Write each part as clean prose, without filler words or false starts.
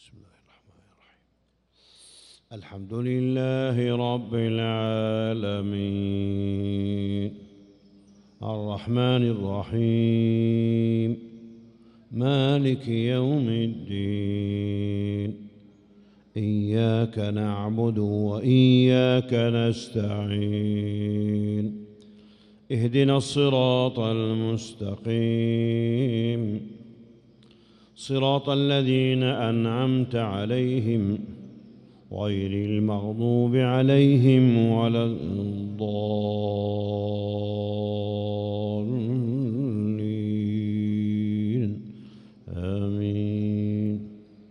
بسم الله الرحمن الرحيم. الحمد لله رب العالمين الرحمن الرحيم مالك يوم الدين إياك نعبد وإياك نستعين اهدنا الصراط المستقيم صراط الذين أنعمت عليهم غير المغضوب عليهم ولا الضالين آمين.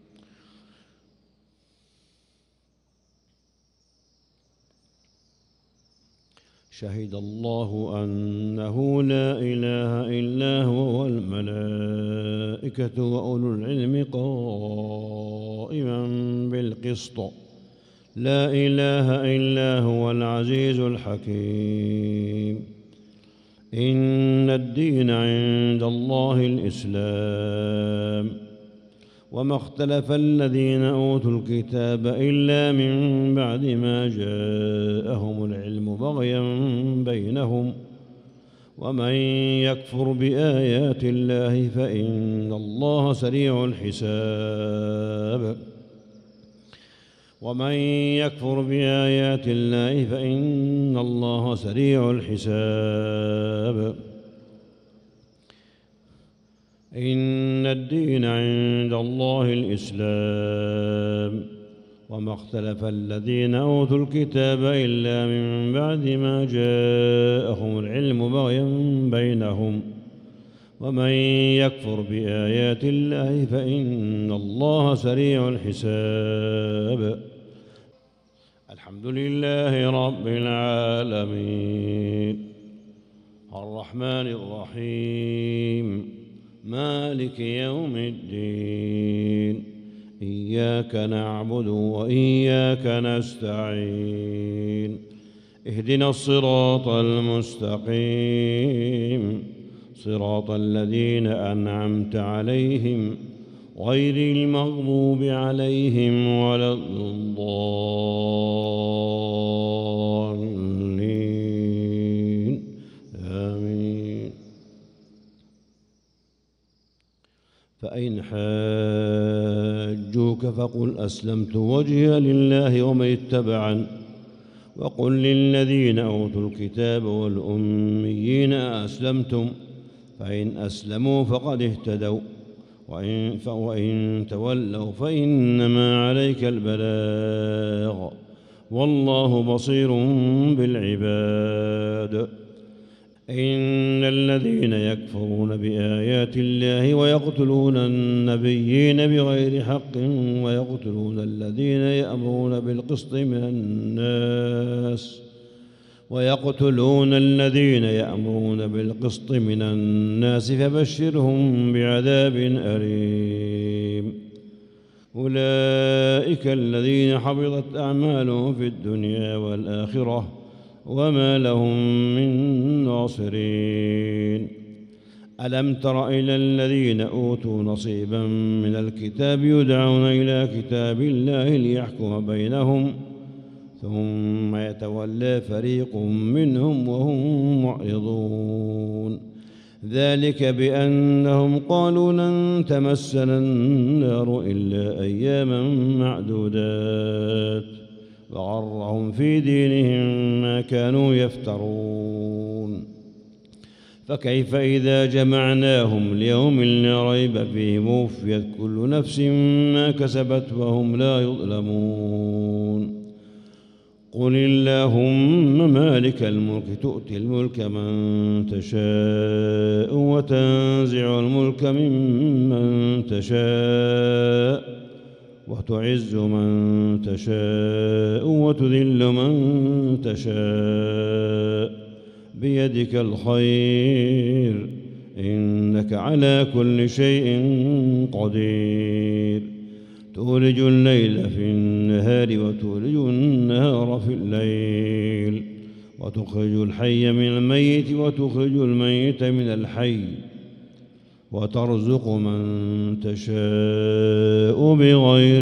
شهد الله أنه لا إله إلا هو والملائكة وأولو العلم قائما بالقسط لا إله إلا هو العزيز الحكيم. إن الدين عند الله الإسلام وما اختلف الذين أوتوا الكتاب إلا من بعد ما جاءهم العلم بغيا بينهم ومن يكفر بآيات الله فإن الله سريع الحساب. ومن يكفر بآيات الله فإن الله سريع الحساب. إن الدين عند الله الإسلام وما اختلف الذين أوتوا الكتاب إلا من بعد ما جاءهم العلم بغيا بينهم ومن يكفر بآيات الله فإن الله سريع الحساب. الحمد لله رب العالمين الرحمن الرحيم مالك يوم الدين إياك نعبد وإياك نستعين اهدنا الصراط المستقيم صراط الذين أنعمت عليهم غير المغضوب عليهم ولا الضالين آمين. فإن حاجوك فقل أسلمت وجهي لله ومن اتبعني وقل للذين أوتوا الكتاب والأميين أسلمتم فإن أسلموا فقد اهتدوا وإن تولوا فإنما عليك البلاغ والله بصير بالعباد. إن الذين يكفرون بآيات الله ويقتلون النبيين بغير حق ويقتلون الذين يأمرون بالقسط من الناس فبشرهم بعذاب أليم. أولئك الذين حبطت أعمالهم في الدنيا والآخرة وما لهم من ناصرين. ألم تر إلى الذين أوتوا نصيبا من الكتاب يدعون إلى كتاب الله ليحكم بينهم ثم يتولى فريق منهم وهم معرضون. ذلك بأنهم قالوا لن تمسنا النار إلا أياما معدودات وغرهم في دينهم ما كانوا يفترون. فكيف إذا جمعناهم ليوم لا ريب فيه ووفيت كل نفس ما كسبت وهم لا يظلمون. قل اللهم مالك الملك تؤتي الملك من تشاء وتنزع الملك ممن تشاء وتعز من تشاء وتذل من تشاء بيدك الخير إنك على كل شيء قدير. تولج الليل في النهار وتولج النهار في الليل وتخرج الحي من الميت وتخرج الميت من الحي وترزق من تشاء بغير